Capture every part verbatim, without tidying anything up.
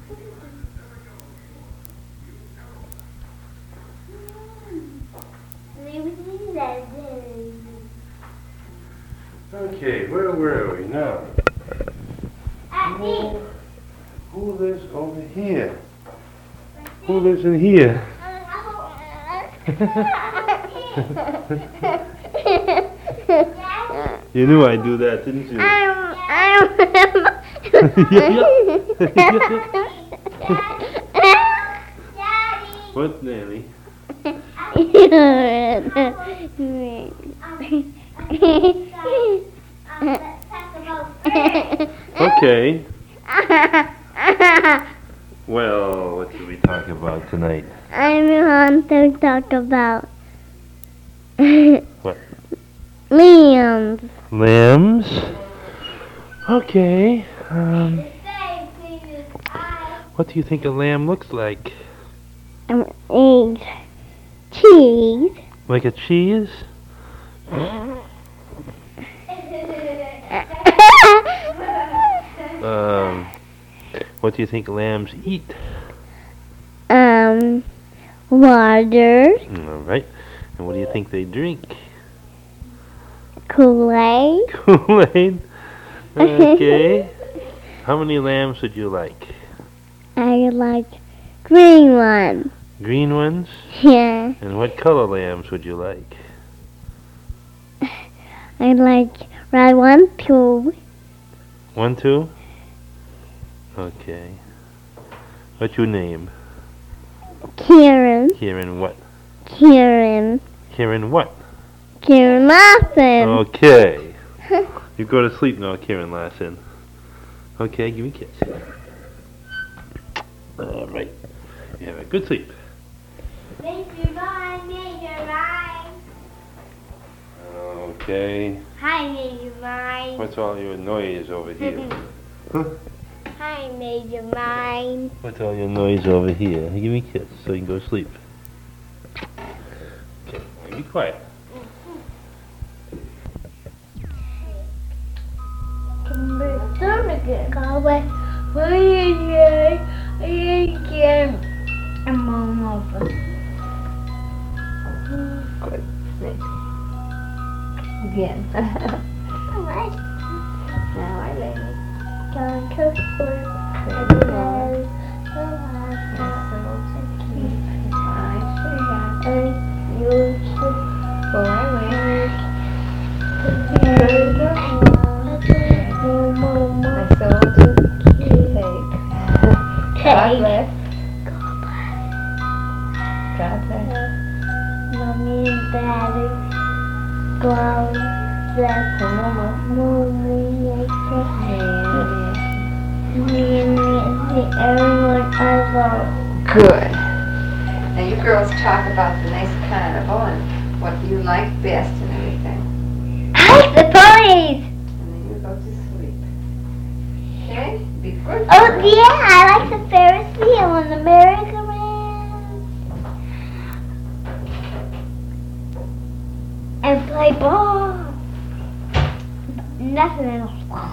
Okay, where were we now? Who, who lives over here? Who lives in here? You knew I'd do that, didn't you? What, Nanny? Okay. Well, what should we talk about tonight? I want to talk about What? lambs. Lambs? Okay. Um, what do you think a lamb looks like? Um, eggs. Cheese. Like a cheese? Um, what do you think lambs eat? um, water. All right. And what do you think they drink? Kool-Aid. Kool-Aid. Okay. How many lambs would you like? I like green one. Green ones? Yeah. And what color lambs would you like? I like red one, two. One, two? Okay. What's your name? Karen. Karen what? Karen. Karen what? Karen Lawson. Okay. You go to sleep now, Karen Larson. Okay, give me a kiss. All right. You have a good sleep. Major Rhyme, Major Rhyme. Okay. Hi, Major Rhyme. What's all your noise over here? Huh? Hi, Major Rhyme. What's all your noise over here? Give me a kiss so you can go to sleep. Okay, be quiet. Go away. Where is it? Again. I'm on over. Good. Again. Alright. Now I lay me. Going to sleep. And you should Go away. My soul to take. God bless. God bless. Mommy and Daddy. God bless. Mama. Mommy and Yeah. me and everyone I love. Good. Now you girls talk about the nice carnival and what you like best and everything. I like the ponies. And then you go to sleep. Okay? Be good. Oh girl. yeah, I like the Ferris wheel and the merry-go-round. And play ball. Nothing else.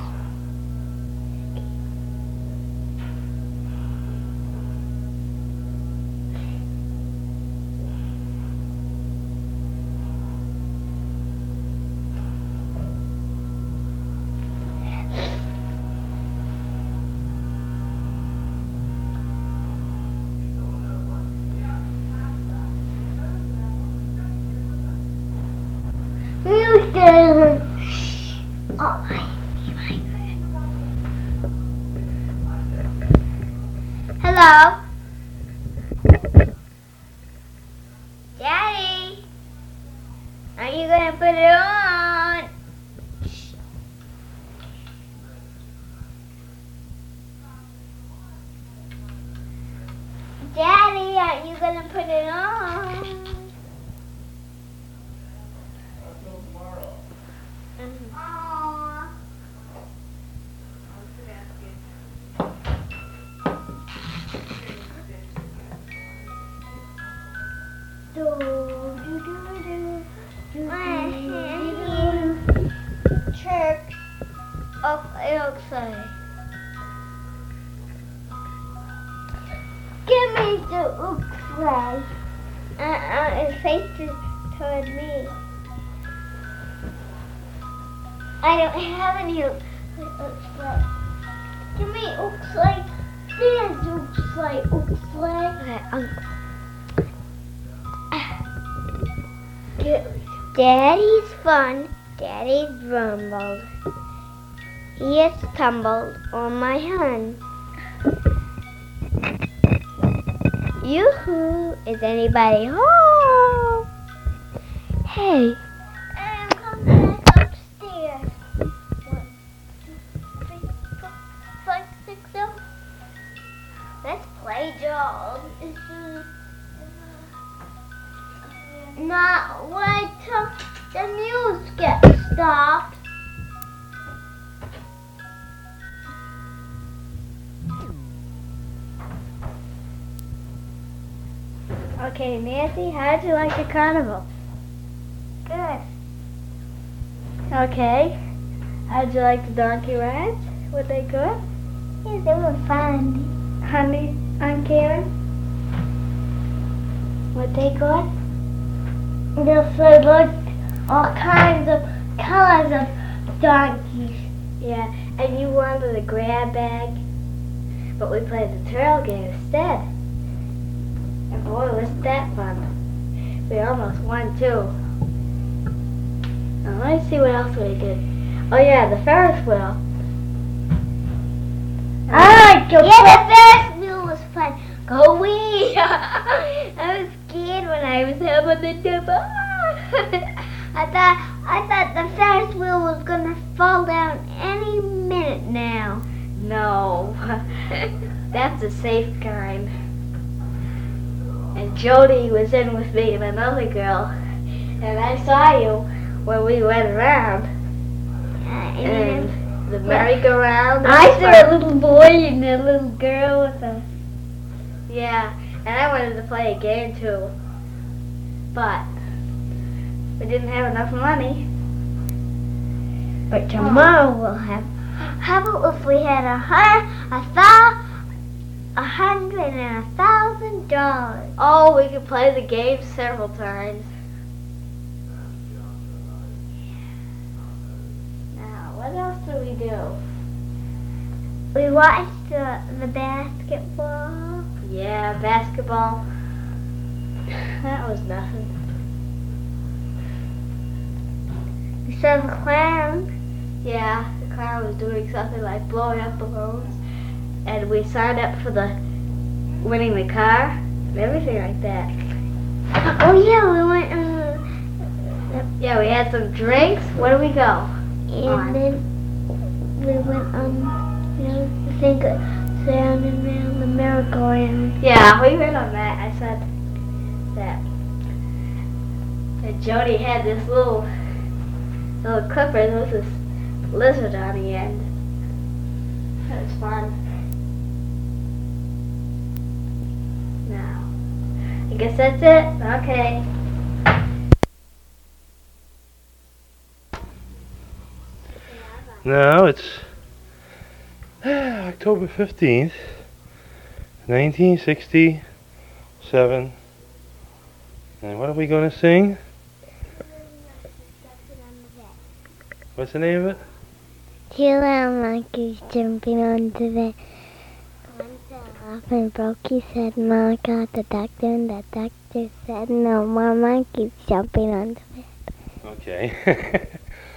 Oh, hello? Daddy? Are you gonna put it on? Daddy, are you gonna put it on? Aw. Do, do, do, do, do, do, do. Church of Oakside. Give me the Ook sleigh. Uh, uh, it faces toward me. I don't have any Ook sleigh. Give me Ook sleigh. There's Ook sleigh. Ook sleigh. Okay, um, Daddy's fun. Daddy's rumbled. He has tumbled on my hun. Yoo-hoo! Is anybody home? Hey. I'm coming back upstairs. One, two, three, four, five, six, seven. Let's play dolls. Not wait till the music gets stopped. Okay, Nancy, how'd you like the carnival? Good. Okay. How'd you like the donkey rides? Were they good? Yeah, they were fun. Honey, Aunt Karen? Were they good? Yes, they looked all kinds of colors of donkeys. Yeah, and you wanted a grab bag, but we played the turtle game instead. And boy, wasn't that fun. We almost won too. Now let me see what else we did. Oh yeah, the Ferris wheel. I like to Yeah, the Ferris wheel was fun. Go wee! I was scared when I was up on the top. I thought I thought the Ferris wheel was gonna fall down any minute now. No. That's a safe kind. And Jody was in with me and another girl. And I saw you when we went around. Uh, and, and the merry-go-round. I saw a little boy and a little girl with a... Yeah, and I wanted to play a game too. But we didn't have enough money. But tomorrow oh. we'll have... How about if we had a hundred, a thousand... A hundred and a thousand dollars. Oh, we could play the game several times. Now, what else do we do? We watched the, the basketball. Yeah, basketball. That was nothing. We saw the clown. Yeah, the clown was doing something like blowing up balloons. And we signed up for the winning the car and everything like that. Oh yeah, we went. Uh, yeah, we had some drinks. Where did we go? And on. Then we went on, you know, the thing round and round the merry-go-round. Yeah, we went on that. I said that. And Jody had this little little clipper. There was this lizard on the end. That was fun. I guess that's it? Okay. Now it's October fifteenth, nineteen sixty-seven. And what are we going to sing? What's the name of it? Two little monkeys jumping on the bed. Off and broke his head. Mama called the doctor, and the doctor said, no more monkeys jumping on the bed. Okay.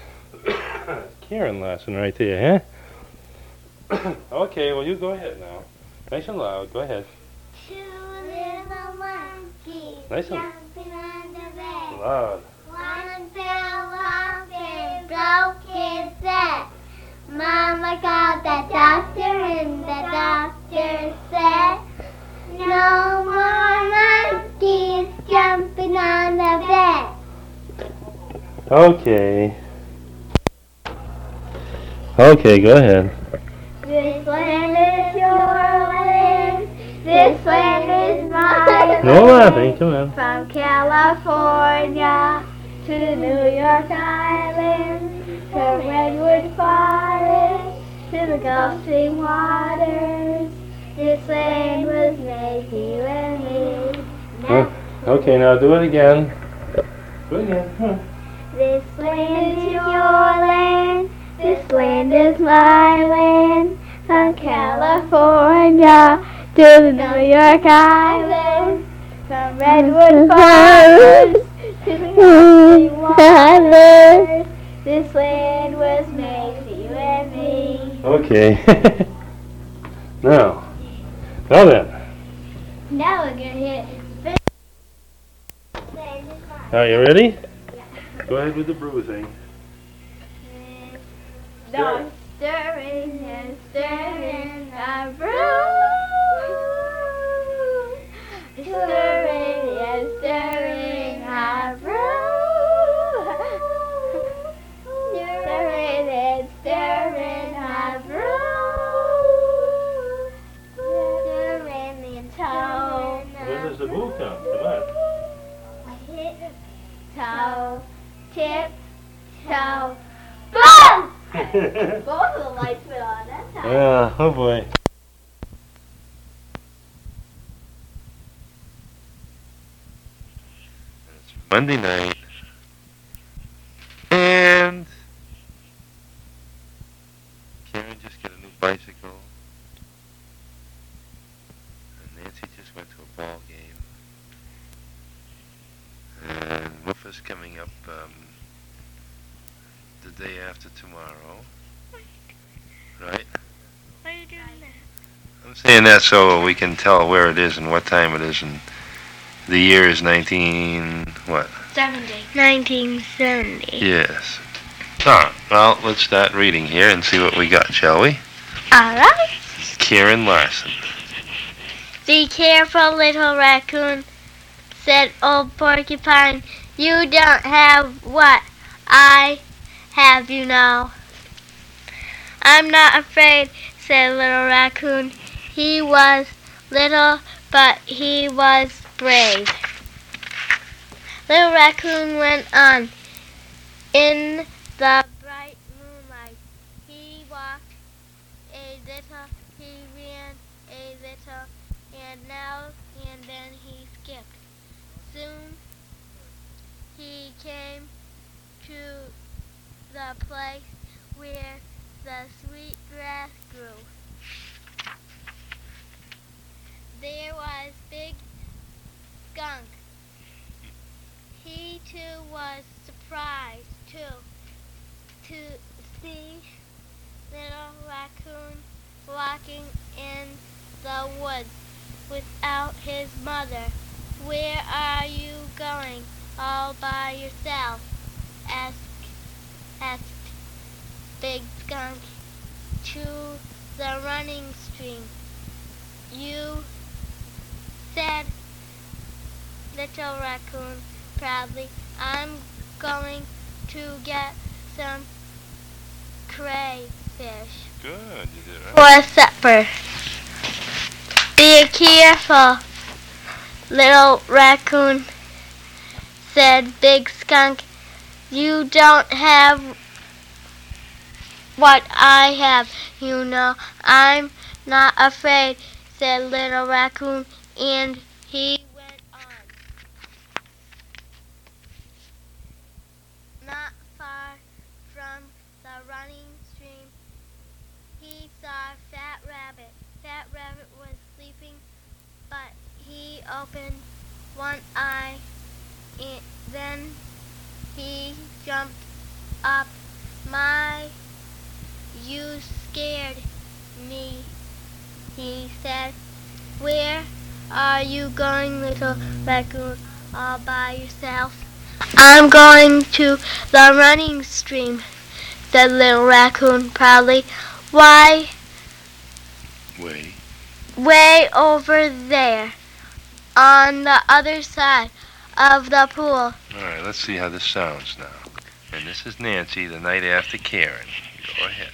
Karen lesson right there, huh? Okay, well you go ahead now. Nice and loud, go ahead. Two little monkeys nice and jumping on the bed. Loud. One fell off and broke his head. Mama called the doctor, and the doctor said, no more monkeys jumping on the bed. Okay. Okay, go ahead. This land is your land. This land is mine. No laughing, come on. From California to New York Island. To Redwood Forest, to the Gulf Stream waters, This land was made for you and me. Huh? Okay, now do it again. Do it again. Come on. This land is your land. This land is my land. From California to the New York Islands. From redwood forests to the country waters. This land was made for you and me. Okay. Now. Now then. Now we're gonna hit. Are you ready? Go ahead with the bruising. No, stirring and stirring a brew. Stirring and stirring a brew. Stirring and stirring a brew. Stirring and toe. When does the boo come? Come on. Toe, tip, toe, boom! Both of the lights went on that time. Yeah, oh boy. It's Monday night. And Karen just got a new bicycle. And Nancy just went to a ball game. And Woofa's coming up um, the day after tomorrow. Right? Why are you doing that? I'm saying that so we can tell where it is and what time it is, and the year is nineteen what? seventy. nineteen seventy. Yes. Ah, well, let's start reading here and see what we got, shall we? Alright. Karen Larson. Be careful, little raccoon, said old porcupine. You don't have what I have, you know. I'm not afraid, said little raccoon. He was little, but he was brave. Little raccoon went on. In the bright moonlight, he walked a little, he ran a little, and now and then he skipped. Soon he came to the place where the sweet grass grew. There was Big Skunk. He too was surprised too to see little raccoon walking in the woods without his mother. Where are you going all by yourself? asked, asked Big Skunk. To the running stream. You said little raccoon proudly. I'm going to get some crayfish. Good, you did right. For supper. Be careful, little raccoon, said Big Skunk. You don't have what I have, you know. I'm not afraid, said little raccoon, and he went on. Not far from the running stream, he saw Fat Rabbit. Fat Rabbit was sleeping, but he opened one eye, and then he jumped up. My, you scared me, he said. Where are you going, little raccoon, all by yourself? I'm going to the running stream, said little raccoon proudly. Why, Way. way over there, on the other side of the pool. All right, let's see how this sounds now. And this is Nancy the night after Karen. Go ahead.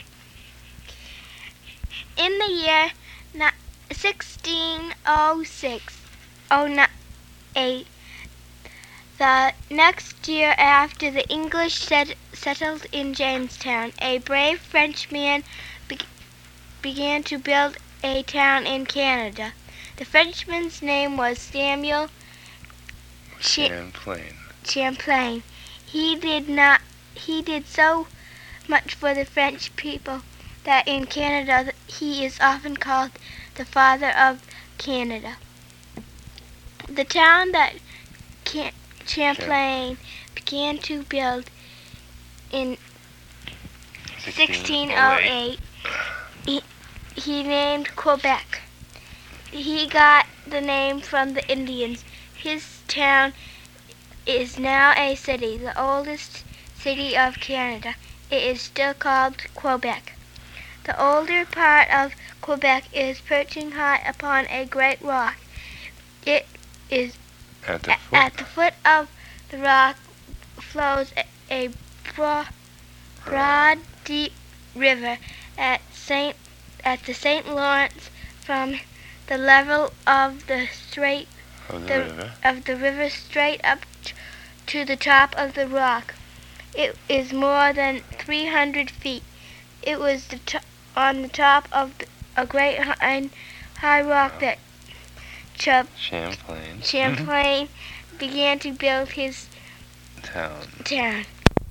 In the year sixteen oh six, oh eight, the next year after the English set, settled in Jamestown, a brave Frenchman be, began to build a town in Canada. The Frenchman's name was Samuel Cha- Champlain. Champlain. He did not. He did so much for the French people that in Canada he is often called the father of Canada. The town that Can- Champlain began to build in sixteen oh eight, he, he named Quebec. He got the name from the Indians. His town is now a city, the oldest city of Canada. It is still called Quebec. The older part of Quebec is perching high upon a great rock. It is At the a- foot. at the foot of the rock flows a, a bro- broad, deep river at Saint at the Saint Lawrence. From the level of the straight Of the the- river. of the river straight up t- to the top of the rock. It is more than three hundred feet. It was the to- on the top of the, a great high, high rock that Ch- Champlain. Champlain began to build his Town. town.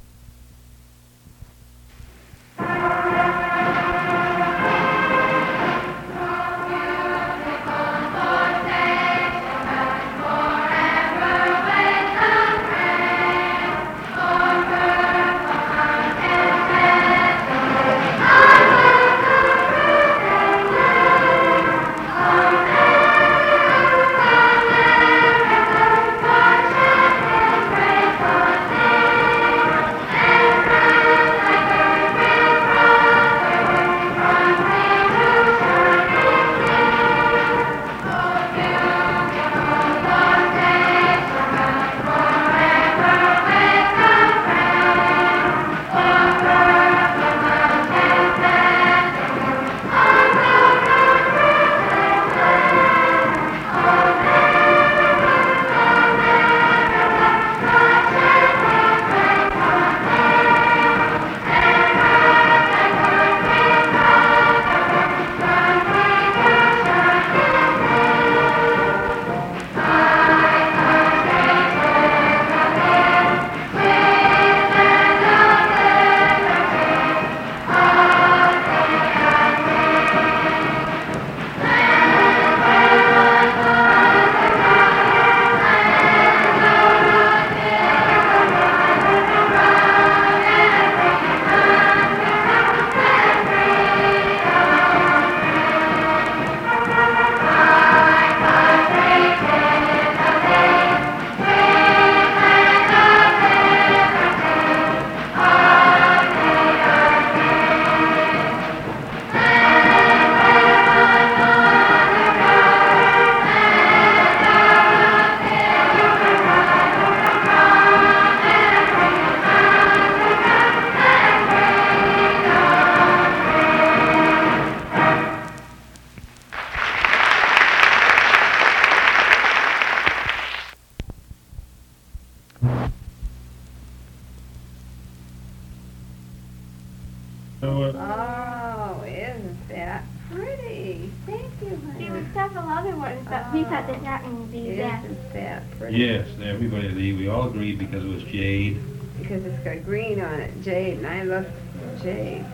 Oh, isn't that pretty? Thank you, honey. There were several other ones, but we thought that that one would be the best. Isn't that pretty? Yes, everybody, we all agreed because it was jade. Because it's got green on it, jade, and I love jade.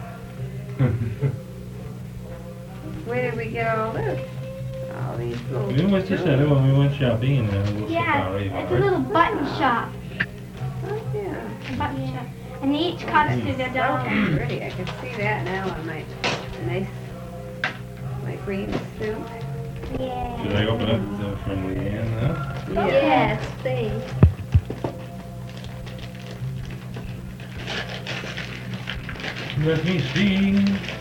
Where did we get all this? All these little... We went to Center when we went shopping in a little Yeah, safari it's a bar. little button shop. Oh, yeah. A button shop. And they each cost us a dollar. So pretty. I can see that now on my nice, my green suit. Yeah. Should I open up the, from Leanne, huh? Yes, please. Let me see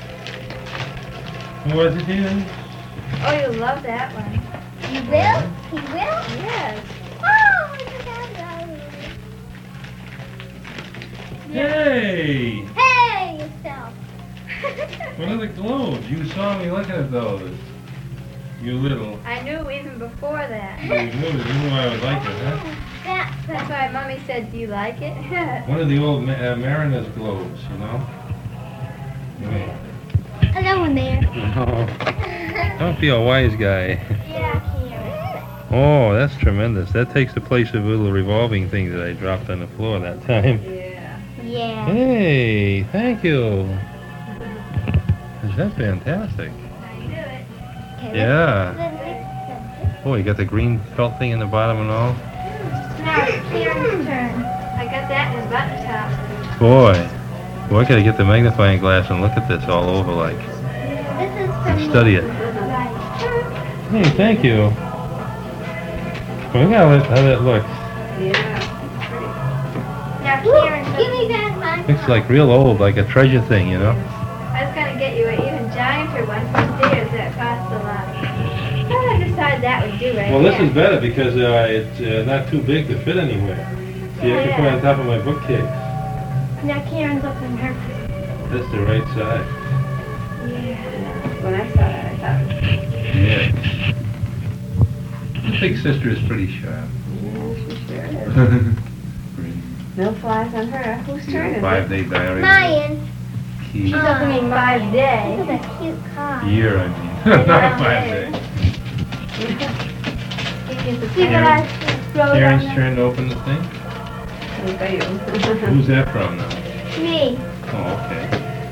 what it is. Oh, you love that one. You will? He will? Yes. Oh, look at that. Hey! Hey, yourself. What are the globes? You saw me looking at those. You little. I knew even before that. You knew, you knew I would like it, huh? That's That's why Mommy said, do you like it? One of the old ma- uh, Mariners globes, you know? Hello in there. No. Don't be a wise guy. Yeah, Karen. Oh, that's tremendous. That takes the place of a little revolving thing that I dropped on the floor that time. Yeah. Yeah. Hey, thank you. Is that fantastic? Okay, Yeah. let's- let's- Oh, you got the green felt thing in the bottom and all? Now it's Karen's turn. I got that in button top. Boy. Boy, I gotta get the magnifying glass and look at this all over like. This is from And study it. Right. Hey, thank you. Look how that, how that looks. Yeah. Now Karen's Give me back my Looks like real old, like a treasure thing, you know? I was going to get you an even gianter one from Sears that cost a lot. I thought I decided that would do right Well, this there. is better because uh, it's uh, not too big to fit anywhere. See, I can put it on top of my bookcase. Now Karen's up in her. That's the right size. When I saw that, I thought, Yeah. The big sister is pretty sharp. yeah, she sure is. No flies on her. Whose turn is it? Five day diary. Mayan. Key. She's opening five This days. is a cute car. Year, I mean. Not five day. See what I wrote on Karen's there? turn to open the thing. Look at you. Who's that from now? Me. Oh, okay.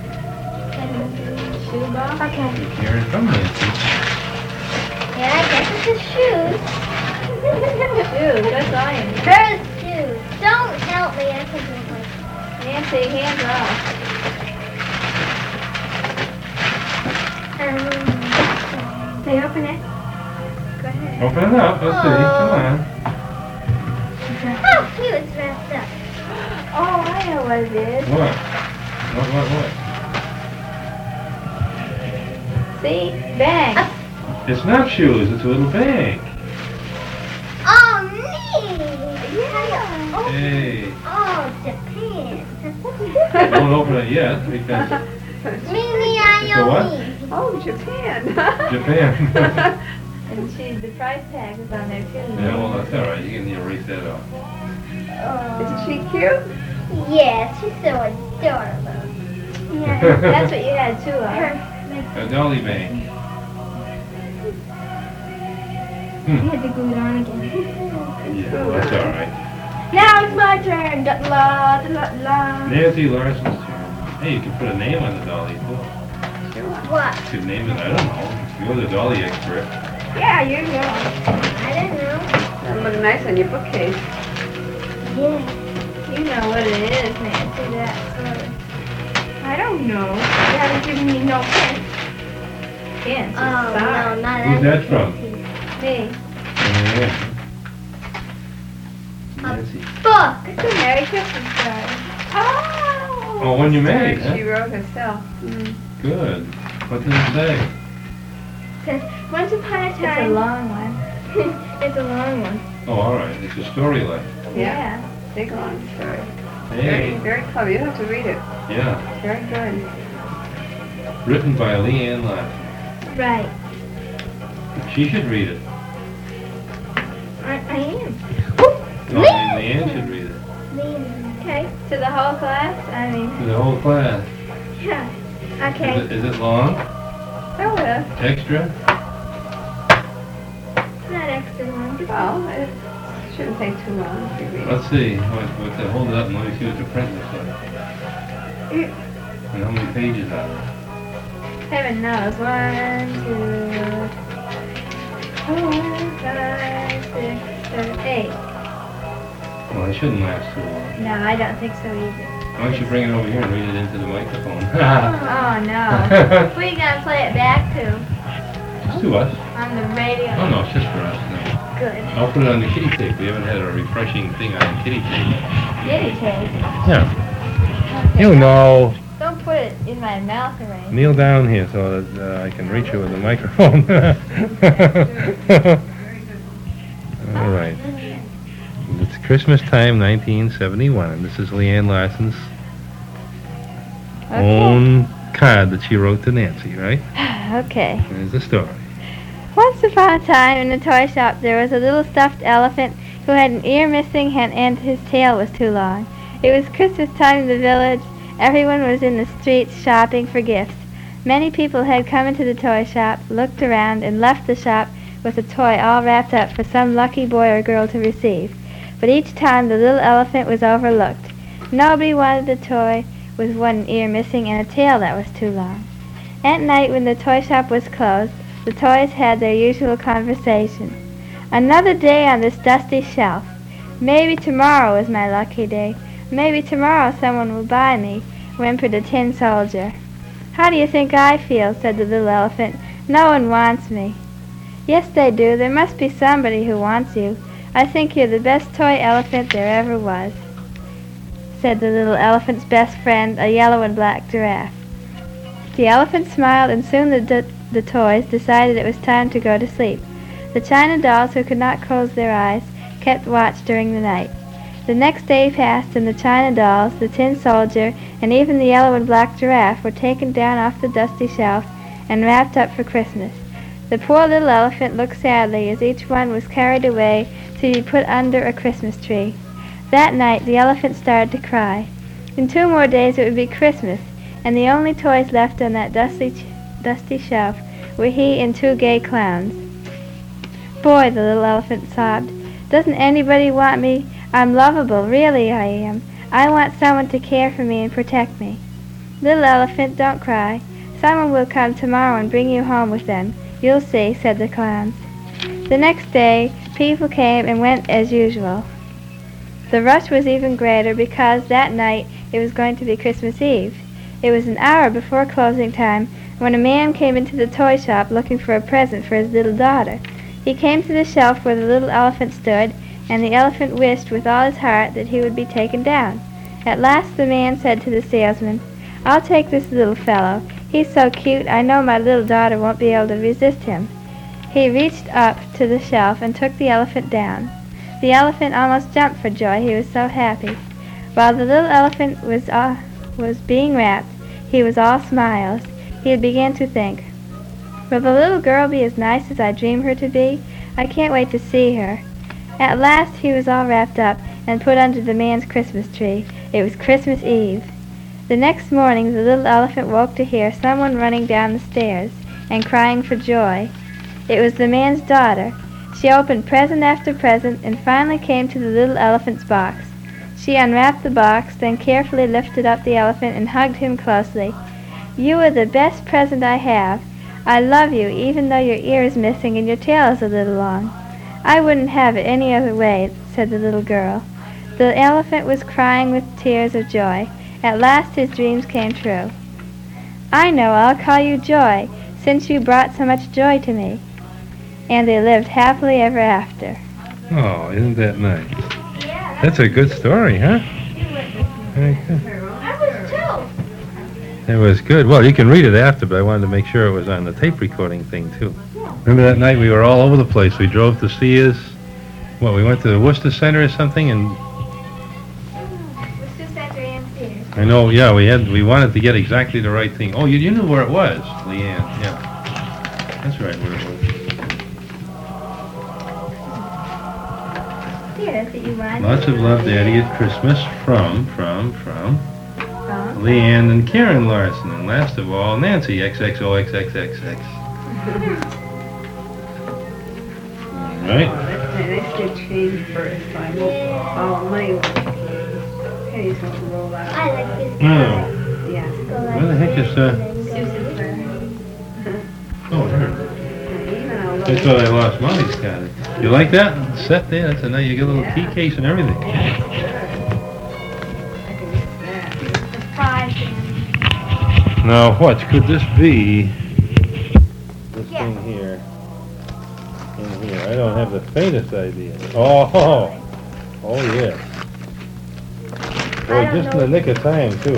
Shoebox. Okay. Karen from Nancy. Yeah, I guess it's his shoes. Shoes, that's all you need. Hers shoes. Don't help me. I can do it myself. Nancy, hands off. Um, They open it. Go ahead. Open it up. Let's see. Come on. how cute it's wrapped up. Oh, I know what it is. What? What, what, what? See? Bang. It's not shoes. It's a little bag. Oh, neat. Yeah. Oh, Hey. oh, Japan. Don't open it yet because Mimi, The what? I Oh, Japan. Japan. And she, the price tag is on there too. Yeah, well, that's all right. You can erase that off. Isn't she cute? Yes, she's so adorable. Yeah, that's what you had too of. Her, A dolly bank. I had to glue it on again. Yeah, well, that's all right. Now it's my turn. Da, la, da, la, la. Nancy Larson's turn. Hey, you can put a name on the dolly too. What? You could name it. I don't know. You're the dolly expert. Yeah, you go. I don't know. That look nice on your bookcase. Yeah. You know what it is, Nancy. That sort of. I don't know. You haven't given me no hint. Hint. Oh, no, not Who's that from? Me. Yeah. Nancy. Book. It's a Merry Christmas card. Oh. Oh, when you made, She huh? wrote herself. Mm. Good. What does it say? Says, once upon a It's a time. long one. It's a long one. Oh, all right. It's a story like. Yeah. Big long story. Very, Hey. very clever. You have to read it. Yeah. Very good. Written by Leanne Larson. Right. She should read it. I, I am. No, I mean, Leanne should read it. Okay. To the whole class? I mean, To the whole class. yeah. Is Okay. it, is it long? Oh, well. Extra? Not extra long. Well, it shouldn't take too long if you read it. Let's see. What, what the, hold it up and let me see what the print looks like. And how many pages are there? Heaven knows. One, two, four, five, six, seven, eight. Well, it shouldn't last too long. No, I don't think so either. Why don't you bring it over here and read it into the microphone? Oh no. Who are you gonna play it back to? Just to us. On the radio? Oh, no, it's just for us. No. Good. I'll put it on the kitty tape. We haven't had a refreshing thing on kitty tape. Kitty tape. Yeah. You know. Don't put it in my mouth or anything. Kneel down here so that uh, I can reach you with the microphone. All right. It's Christmas time, nineteen seventy-one, and this is Leanne Larson's own card that she wrote to Nancy, right? Okay. There's the story. Once upon a time in a toy shop there was a little stuffed elephant who had an ear missing and, and his tail was too long. It was Christmas time in the village. Everyone was in the streets shopping for gifts. Many people had come into the toy shop, looked around, and left the shop with a toy all wrapped up for some lucky boy or girl to receive. But each time the little elephant was overlooked. Nobody wanted a toy with one ear missing and a tail that was too long. At night, when the toy shop was closed, the toys had their usual conversation. Another day on this dusty shelf. Maybe tomorrow is my lucky day. Maybe tomorrow someone will buy me, whimpered the tin soldier. How do you think I feel? Said the little elephant. No one wants me. Yes, they do. There must be somebody who wants you. I think you're the best toy elephant there ever was, said the little elephant's best friend, a yellow and black giraffe. The elephant smiled, and soon the, d- the toys decided it was time to go to sleep. The china dolls, who could not close their eyes, kept watch during the night. The next day passed, and the china dolls, the tin soldier, and even the yellow and black giraffe were taken down off the dusty shelf and wrapped up for Christmas. The poor little elephant looked sadly as each one was carried away to be put under a Christmas tree. That night the elephant started to cry. In two more days it would be Christmas, and the only toys left on that dusty, ch- dusty shelf were he and two gay clowns. Boy, the little elephant sobbed, doesn't anybody want me? I'm lovable, really I am. I want someone to care for me and protect me. Little elephant, don't cry. Someone will come tomorrow and bring you home with them. You'll see, said the clowns. The next day, people came and went as usual. The rush was even greater because that night it was going to be Christmas Eve. It was an hour before closing time when a man came into the toy shop looking for a present for his little daughter. He came to the shelf where the little elephant stood, and the elephant wished with all his heart that he would be taken down. At last the man said to the salesman, I'll take this little fellow. He's so cute, I know my little daughter won't be able to resist him. He reached up to the shelf and took the elephant down. The elephant almost jumped for joy, he was so happy. While the little elephant was, uh, was being wrapped, he was all smiles. He began to think, will the little girl be as nice as I dream her to be? I can't wait to see her. At last he was all wrapped up and put under the man's Christmas tree. It was Christmas Eve. The next morning the little elephant woke to hear someone running down the stairs and crying for joy. It was the man's daughter. She opened present after present and finally came to the little elephant's box. She unwrapped the box, then carefully lifted up the elephant and hugged him closely. You are the best present I have. I love you even though your ear is missing and your tail is a little long. I wouldn't have it any other way, said the little girl. The elephant was crying with tears of joy. At last his dreams came true. I know, I'll call you Joy, since you brought so much joy to me. And they lived happily ever after. Oh, isn't that nice? Yeah, That's a good story, huh? Very good. I was too. It was good. Well, you can read it after, but I wanted to make sure it was on the tape recording thing, too. Remember that night we were all over the place. We drove to Sears. What, we went to the Worcester Center or something, and Worcester Center and Sears. I know, yeah, we had, we wanted to get exactly the right thing. Oh, you, you knew where it was, Leanne, yeah. That's right, where it was. Here, that's what you want. Lots of love, Daddy, at Christmas from, from, from Oh. Leanne and Karen Larson, and last of all, Nancy, X X O X X X X. All right. That's nice to change first, so I hope all my pennies won't roll out. I like this No. guy. Yeah. Where the heck is, uh, Susan's oh, here. Even I'll I thought I lost Molly's card. You like that? Set there, that's a nice, you get a little key case and everything. Five. Now, what could this be? This Yeah. thing here. In here. I don't have the faintest idea. Oh, oh yeah. Boy, don't just in know. the nick of time, too.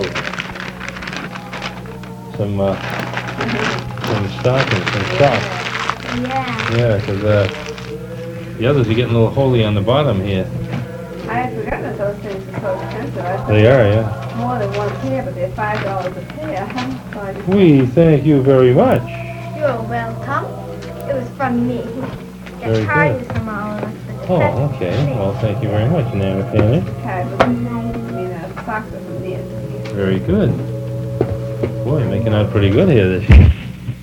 Some, uh, some stockings, some socks. Yeah. Yeah, 'cause, uh, the others are getting a little holy on the bottom here. I had forgotten that those things are so expensive. I thought They are, yeah. more than one pair, but they're five dollars a pair. So I just- We thank you very much. You're welcome. It was from me. Very The card good. is from all of us. but the Oh, present okay. is me. Well, thank you very much, Nana Fanny. card was, I mean, uh, socks was from there. Very good. Boy, you're making out pretty good here this year.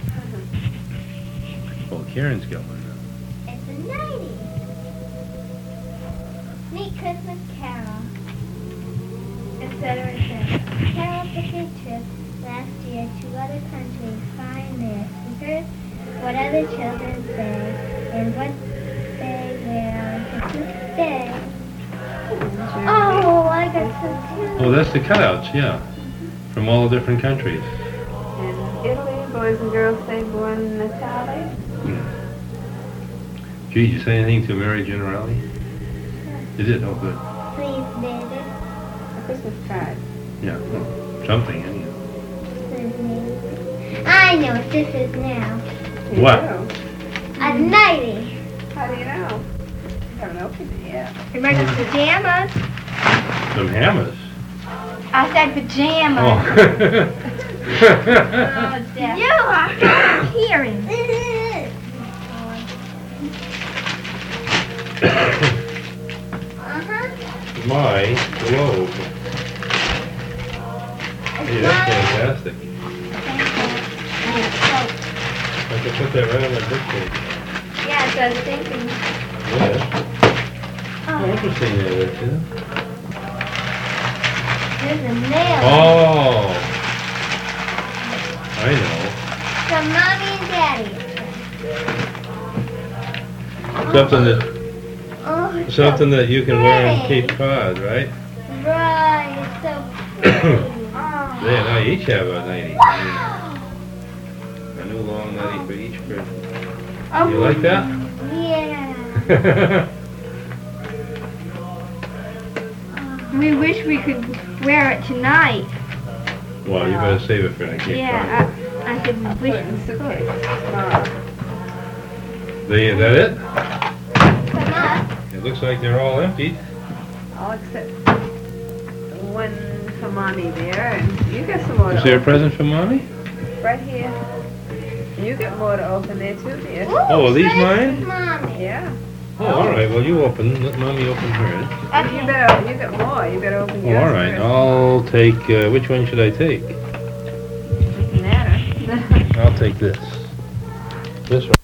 Well, Karen's got one now. It's a nightie. Neat Christmas Carol. et cetera, et cetera. Carol took a trip last year to other countries, flying there. He heard what other children say and what they wear on Christmas Day. Oh, I got some too. Oh, that's the cutouts, yeah. From all the different countries. In Italy, boys and girls say Buon Natale. Gee, did you say anything to Mary Generali? You did? Oh, good. Please, baby. A Christmas card. Yeah, oh, something, anyhow. I know what this is now. You What? do. A nightie. How do you know? You haven't opened it yet. It might have pajamas. Some hammers. I said pajamas. Oh. Oh, Dad. You are hard of hearing. Uh-huh. My globe. Hey, that's fantastic. I can put that right on my bookcase. Yeah, so I was thinking. Yeah. Oh, interesting there, is it? There's a nail. Oh. I know. From Mommy and Daddy. Something that Oh, it's something so that you can wear on pretty. Cape Cod, right? Right, it's so pretty. They and I each have a nightie. Wow. A new long nightie for each person. Oh, You like that? yeah. We wish we could wear it tonight. Well, you better save it for the Cape Cod. Yeah, I, I said we Put wish it in the we suitcase could. tomorrow. They, is that it? Come on. It looks like they're all emptied. All except one for Mommy there, and you got some more Is to there a open. present for Mommy? Right here. You got more to open there too, dear. Oh, are these thanks, mine? Mommy. Yeah. Oh, all right. Well, you open. Let Mommy open hers. You better, you got more. You better open Oh, yours all right. first. I'll take. Uh, which one should I take? Doesn't matter. I'll take this. This one.